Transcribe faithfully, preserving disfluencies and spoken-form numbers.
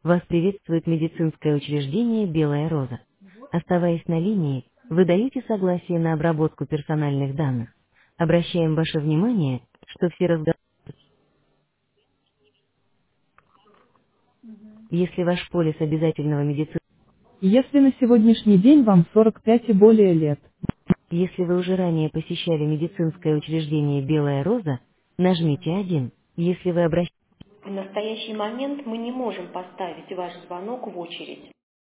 Вас приветствует медицинское учреждение «Белая роза». Оставаясь на линии, вы даете согласие на обработку персональных данных. Обращаем ваше внимание, что все разговоры, если ваш полис обязательного медицинского, Если на сегодняшний день вам сорок пять и более лет, если вы уже ранее посещали медицинское учреждение «Белая роза», нажмите один. Если вы обращаетесь... В настоящий момент мы не можем поставить ваш звонок в очередь.